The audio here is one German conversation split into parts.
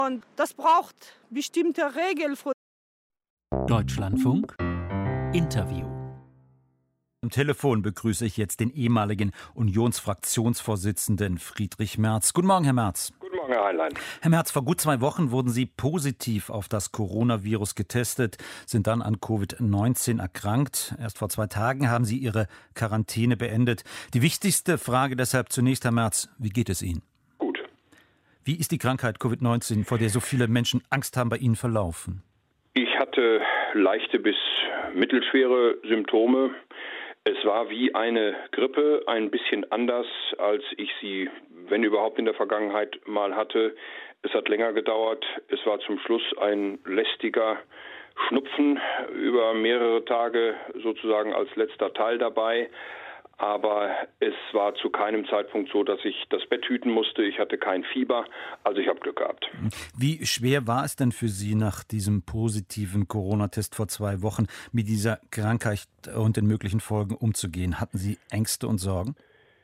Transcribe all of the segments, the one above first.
Und das braucht bestimmte Regeln. Deutschlandfunk Interview. Am Telefon begrüße ich jetzt den ehemaligen Unionsfraktionsvorsitzenden Friedrich Merz. Guten Morgen, Herr Merz. Guten Morgen, Herr Heinlein. Herr Merz, vor gut 2 Wochen wurden Sie positiv auf das Coronavirus getestet, sind dann an Covid-19 erkrankt. Erst vor 2 Tagen haben Sie Ihre Quarantäne beendet. Die wichtigste Frage deshalb zunächst, Herr Merz, wie geht es Ihnen? Gut. Wie ist die Krankheit Covid-19, vor der so viele Menschen Angst haben, bei Ihnen verlaufen? Ich hatte leichte bis mittelschwere Symptome. Es war wie eine Grippe, ein bisschen anders, als ich sie, wenn überhaupt, in der Vergangenheit mal hatte. Es hat länger gedauert. Es war zum Schluss ein lästiger Schnupfen über mehrere Tage sozusagen als letzter Teil dabei. Aber es war zu keinem Zeitpunkt so, dass ich das Bett hüten musste. Ich hatte kein Fieber, also ich habe Glück gehabt. Wie schwer war es denn für Sie nach diesem positiven Corona-Test vor 2 Wochen, mit dieser Krankheit und den möglichen Folgen umzugehen? Hatten Sie Ängste und Sorgen?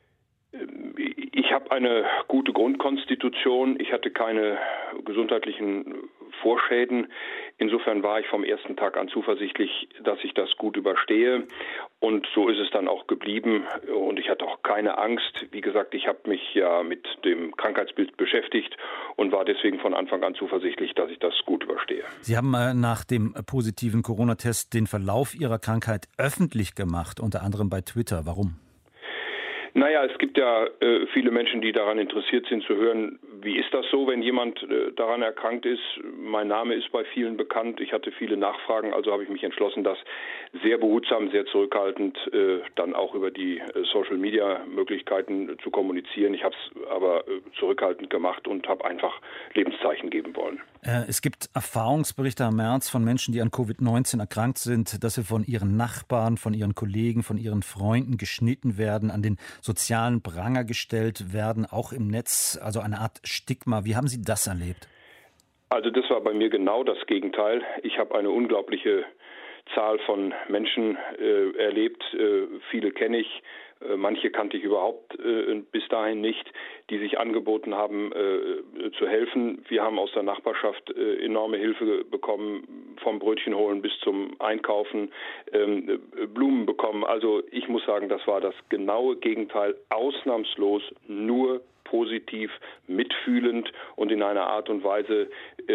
Ich habe eine gute Grundkonstitution. Ich hatte keine gesundheitlichen Vorschäden. Insofern war ich vom ersten Tag an zuversichtlich, dass ich das gut überstehe. Und so ist es dann auch geblieben. Und ich hatte auch keine Angst. Wie gesagt, ich habe mich ja mit dem Krankheitsbild beschäftigt und war deswegen von Anfang an zuversichtlich, dass ich das gut überstehe. Sie haben nach dem positiven Corona-Test den Verlauf Ihrer Krankheit öffentlich gemacht, unter anderem bei Twitter. Warum? Naja, es gibt ja viele Menschen, die daran interessiert sind zu hören, wie ist das so, wenn jemand daran erkrankt ist. Mein Name ist bei vielen bekannt. Ich hatte viele Nachfragen, also habe ich mich entschlossen, das sehr behutsam, sehr zurückhaltend dann auch über die Social-Media-Möglichkeiten zu kommunizieren. Ich habe es aber zurückhaltend gemacht und habe einfach Lebenszeichen geben wollen. Es gibt Erfahrungsberichte, Herr Merz, von Menschen, die an Covid-19 erkrankt sind, dass sie von ihren Nachbarn, von ihren Kollegen, von ihren Freunden geschnitten werden, an den sozialen Pranger gestellt werden, auch im Netz, also eine Art Stigma. Wie haben Sie das erlebt? Also das war bei mir genau das Gegenteil. Ich habe eine unglaubliche Zahl von Menschen erlebt. Viele kenne ich. Manche kannte ich überhaupt bis dahin nicht, die sich angeboten haben, zu helfen. Wir haben aus der Nachbarschaft enorme Hilfe bekommen, vom Brötchen holen bis zum Einkaufen, Blumen bekommen. Also ich muss sagen, das war das genaue Gegenteil, ausnahmslos nur positiv, mitfühlend und in einer Art und Weise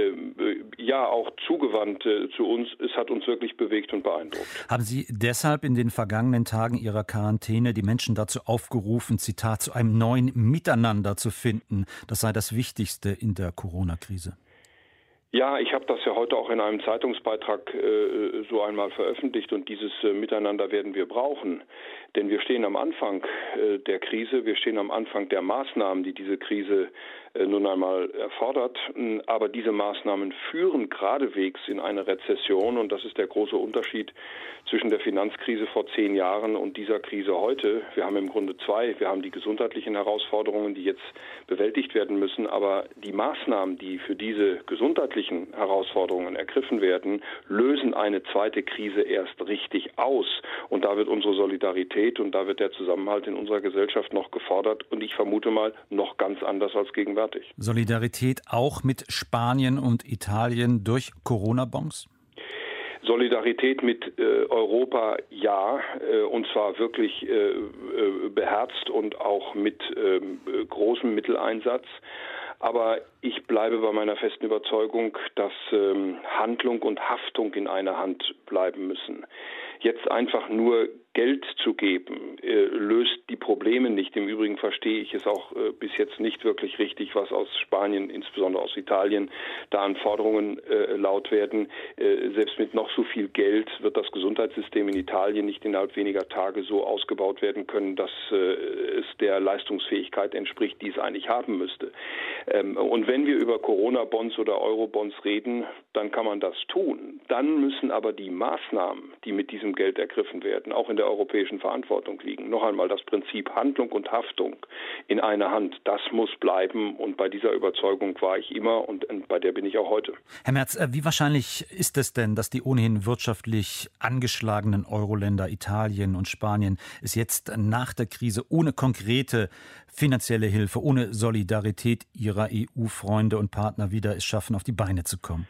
auch zugewandt zu uns. Es hat uns wirklich bewegt und beeindruckt. Haben Sie deshalb in den vergangenen Tagen Ihrer Quarantäne die Menschen dazu aufgerufen, Zitat, zu einem neuen Miteinander zu finden? Das sei das Wichtigste in der Corona-Krise. Ja, ich habe das ja heute auch in einem Zeitungsbeitrag so einmal veröffentlicht und dieses Miteinander werden wir brauchen. Denn wir stehen am Anfang der Krise, wir stehen am Anfang der Maßnahmen, die diese Krise nun einmal erfordert. Aber diese Maßnahmen führen geradewegs in eine Rezession und das ist der große Unterschied zwischen der Finanzkrise vor 10 Jahren und dieser Krise heute. Wir haben im Grunde 2. Wir haben die gesundheitlichen Herausforderungen, die jetzt bewältigt werden müssen. Aber die Maßnahmen, die für diese gesundheitlichen Herausforderungen ergriffen werden, lösen eine zweite Krise erst richtig aus. Und da wird unsere Solidarität und da wird der Zusammenhalt in unserer Gesellschaft noch gefordert und ich vermute mal noch ganz anders als gegenwärtig. Solidarität auch mit Spanien und Italien durch Corona-Bonds? Solidarität mit Europa, ja, und zwar wirklich beherzt und auch mit großem Mitteleinsatz. Aber ich bleibe bei meiner festen Überzeugung, dass Handlung und Haftung in einer Hand bleiben müssen. Jetzt einfach nur Geld zu geben, löst die Probleme nicht. Im Übrigen verstehe ich es auch bis jetzt nicht wirklich richtig, was aus Spanien, insbesondere aus Italien, da an Forderungen laut werden. Selbst mit noch so viel Geld wird das Gesundheitssystem in Italien nicht innerhalb weniger Tage so ausgebaut werden können, dass es der Leistungsfähigkeit entspricht, die es eigentlich haben müsste. Und wenn wir über Corona-Bonds oder Euro-Bonds reden, dann kann man das tun. Dann müssen aber die Maßnahmen, die mit diesem Geld ergriffen werden, auch in der der europäischen Verantwortung liegen. Noch einmal, das Prinzip Handlung und Haftung in einer Hand, das muss bleiben. Und bei dieser Überzeugung war ich immer und bei der bin ich auch heute. Herr Merz, wie wahrscheinlich ist es denn, dass die ohnehin wirtschaftlich angeschlagenen Euro-Länder Italien und Spanien es jetzt nach der Krise ohne konkrete finanzielle Hilfe, ohne Solidarität ihrer EU-Freunde und Partner wieder es schaffen, auf die Beine zu kommen?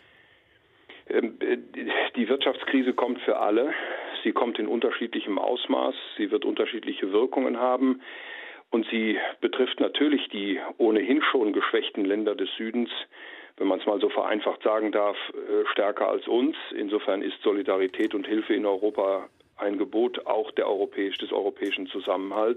Die Wirtschaftskrise kommt für alle. Sie kommt in unterschiedlichem Ausmaß. Sie wird unterschiedliche Wirkungen haben. Und sie betrifft natürlich die ohnehin schon geschwächten Länder des Südens, wenn man es mal so vereinfacht sagen darf, stärker als uns. Insofern ist Solidarität und Hilfe in Europa ein Gebot auch des europäischen Zusammenhalts.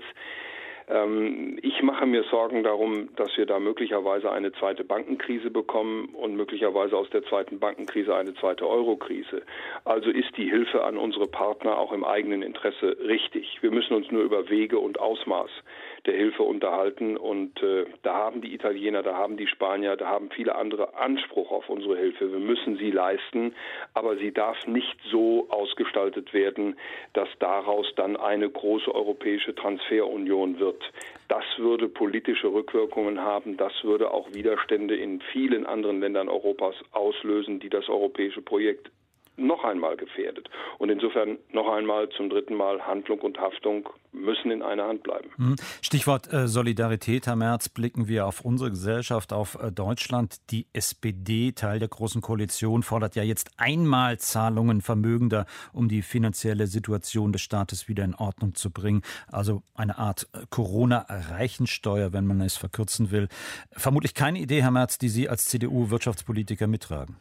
Ich mache mir Sorgen darum, dass wir da möglicherweise eine zweite Bankenkrise bekommen und möglicherweise aus der zweiten Bankenkrise eine zweite Eurokrise. Also ist die Hilfe an unsere Partner auch im eigenen Interesse richtig. Wir müssen uns nur über Wege und Ausmaß der Hilfe unterhalten und da haben die Italiener, da haben die Spanier, da haben viele andere Anspruch auf unsere Hilfe. Wir müssen sie leisten, aber sie darf nicht so ausgestaltet werden, dass daraus dann eine große europäische Transferunion wird. Das würde politische Rückwirkungen haben, das würde auch Widerstände in vielen anderen Ländern Europas auslösen, die das europäische Projekt noch einmal gefährdet. Und insofern noch einmal zum dritten Mal Handlung und Haftung müssen in einer Hand bleiben. Stichwort Solidarität, Herr Merz, blicken wir auf unsere Gesellschaft, auf Deutschland. Die SPD, Teil der Großen Koalition, fordert ja jetzt Einmalzahlungen Vermögender, um die finanzielle Situation des Staates wieder in Ordnung zu bringen. Also eine Art Corona-Reichensteuer, wenn man es verkürzen will. Vermutlich keine Idee, Herr Merz, die Sie als CDU-Wirtschaftspolitiker mittragen.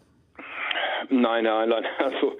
Nein, also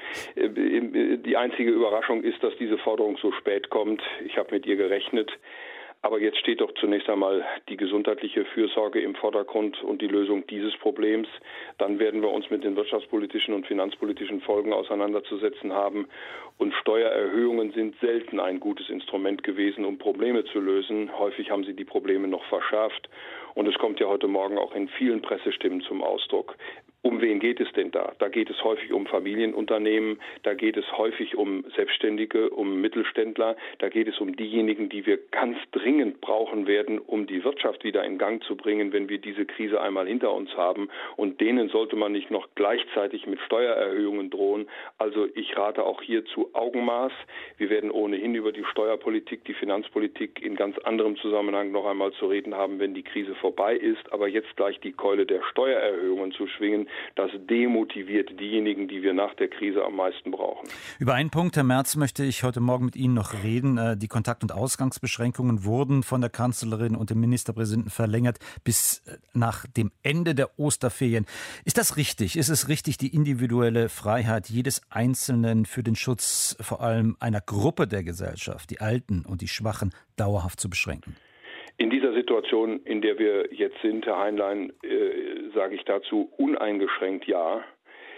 die einzige Überraschung ist, dass diese Forderung so spät kommt. Ich habe mit ihr gerechnet. Aber jetzt steht doch zunächst einmal die gesundheitliche Fürsorge im Vordergrund und die Lösung dieses Problems. Dann werden wir uns mit den wirtschaftspolitischen und finanzpolitischen Folgen auseinanderzusetzen haben. Und Steuererhöhungen sind selten ein gutes Instrument gewesen, um Probleme zu lösen. Häufig haben sie die Probleme noch verschärft. Und es kommt ja heute Morgen auch in vielen Pressestimmen zum Ausdruck. Um wen geht es denn da? Da geht es häufig um Familienunternehmen, da geht es häufig um Selbstständige, um Mittelständler, da geht es um diejenigen, die wir ganz dringend brauchen werden, um die Wirtschaft wieder in Gang zu bringen, wenn wir diese Krise einmal hinter uns haben. Und denen sollte man nicht noch gleichzeitig mit Steuererhöhungen drohen. Also ich rate auch hier zu Augenmaß. Wir werden ohnehin über die Steuerpolitik, die Finanzpolitik in ganz anderem Zusammenhang noch einmal zu reden haben, wenn die Krise vorbei ist. Aber jetzt gleich die Keule der Steuererhöhungen zu schwingen, das demotiviert diejenigen, die wir nach der Krise am meisten brauchen. Über einen Punkt, Herr Merz, möchte ich heute Morgen mit Ihnen noch reden. Die Kontakt- und Ausgangsbeschränkungen wurden von der Kanzlerin und dem Ministerpräsidenten verlängert bis nach dem Ende der Osterferien. Ist das richtig? Ist es richtig, die individuelle Freiheit jedes Einzelnen für den Schutz vor allem einer Gruppe der Gesellschaft, die Alten und die Schwachen, dauerhaft zu beschränken? In dieser Situation, in der wir jetzt sind, Herr Heinlein, sage ich dazu uneingeschränkt ja.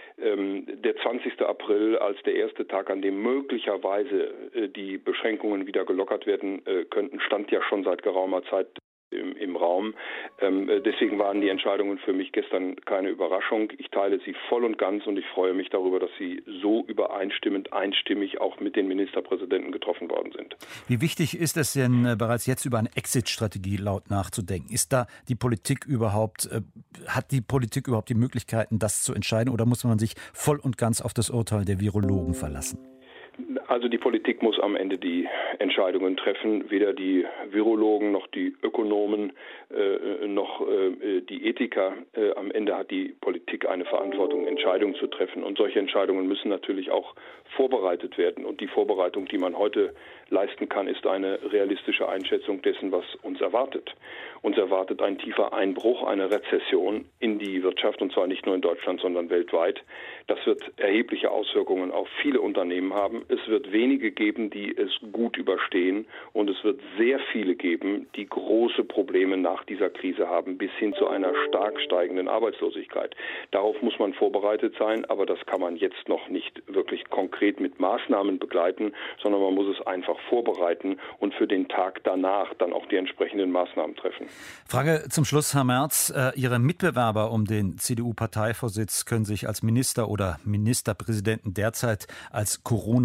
Der 20. April als der erste Tag, an dem möglicherweise die Beschränkungen wieder gelockert werden könnten, stand ja schon seit geraumer Zeit im Raum. Deswegen waren die Entscheidungen für mich gestern keine Überraschung. Ich teile sie voll und ganz und ich freue mich darüber, dass sie so einstimmig auch mit den Ministerpräsidenten getroffen worden sind. Wie wichtig ist es denn bereits jetzt über eine Exit-Strategie laut nachzudenken? Ist da die Politik überhaupt, hat die Politik überhaupt die Möglichkeiten, das zu entscheiden, oder muss man sich voll und ganz auf das Urteil der Virologen verlassen? Also die Politik muss am Ende die Entscheidungen treffen. Weder die Virologen noch die Ökonomen noch die Ethiker. Am Ende hat die Politik eine Verantwortung, Entscheidungen zu treffen. Und solche Entscheidungen müssen natürlich auch vorbereitet werden. Und die Vorbereitung, die man heute leisten kann, ist eine realistische Einschätzung dessen, was uns erwartet. Uns erwartet ein tiefer Einbruch, eine Rezession in die Wirtschaft, und zwar nicht nur in Deutschland, sondern weltweit. Das wird erhebliche Auswirkungen auf viele Unternehmen haben. Es wird wenige geben, die es gut überstehen, und es wird sehr viele geben, die große Probleme nach dieser Krise haben, bis hin zu einer stark steigenden Arbeitslosigkeit. Darauf muss man vorbereitet sein, aber das kann man jetzt noch nicht wirklich konkret mit Maßnahmen begleiten, sondern man muss es einfach vorbereiten und für den Tag danach dann auch die entsprechenden Maßnahmen treffen. Frage zum Schluss, Herr Merz. Ihre Mitbewerber um den CDU-Parteivorsitz können sich als Minister oder Ministerpräsidenten derzeit als Corona-Kritiker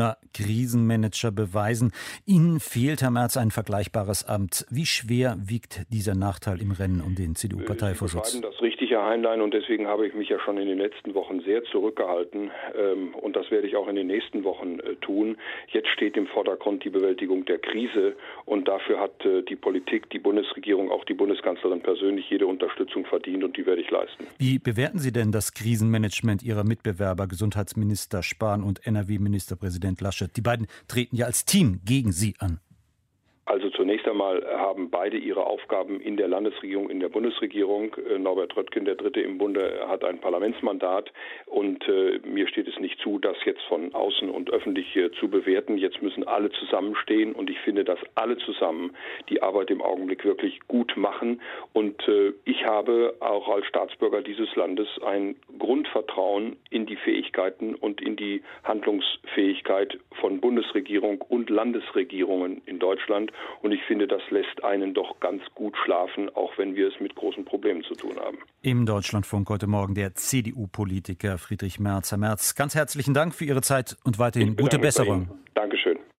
Krisenmanager beweisen. Ihnen fehlt, Herr Merz, ein vergleichbares Amt. Wie schwer wiegt dieser Nachteil im Rennen um den CDU-Parteivorsitz? Sie beschreiben das richtig, Herr Heinlein, und deswegen habe ich mich ja schon in den letzten Wochen sehr zurückgehalten. Und das werde ich auch in den nächsten Wochen tun. Jetzt steht im Vordergrund die Bewältigung der Krise. Und dafür hat die Politik, die Bundesregierung, auch die Bundeskanzlerin persönlich jede Unterstützung verdient, und die werde ich leisten. Wie bewerten Sie denn das Krisenmanagement Ihrer Mitbewerber, Gesundheitsminister Spahn und NRW-Ministerpräsident Laschet? Die beiden treten ja als Team gegen Sie an. Also zunächst einmal haben beide ihre Aufgaben in der Landesregierung, in der Bundesregierung. Norbert Röttgen, der Dritte im Bunde, hat ein Parlamentsmandat, und mir steht es nicht zu, das jetzt von außen und öffentlich zu bewerten. Jetzt müssen alle zusammenstehen, und ich finde, dass alle zusammen die Arbeit im Augenblick wirklich gut machen. Und ich habe auch als Staatsbürger dieses Landes ein Grundvertrauen in die Fähigkeiten und in die Handlungsfähigkeit von Bundesregierung und Landesregierungen in Deutschland. Und ich finde, das lässt einen doch ganz gut schlafen, auch wenn wir es mit großen Problemen zu tun haben. Im Deutschlandfunk heute Morgen der CDU-Politiker Friedrich Merz. Herr Merz, ganz herzlichen Dank für Ihre Zeit und weiterhin gute Besserung. Dankeschön.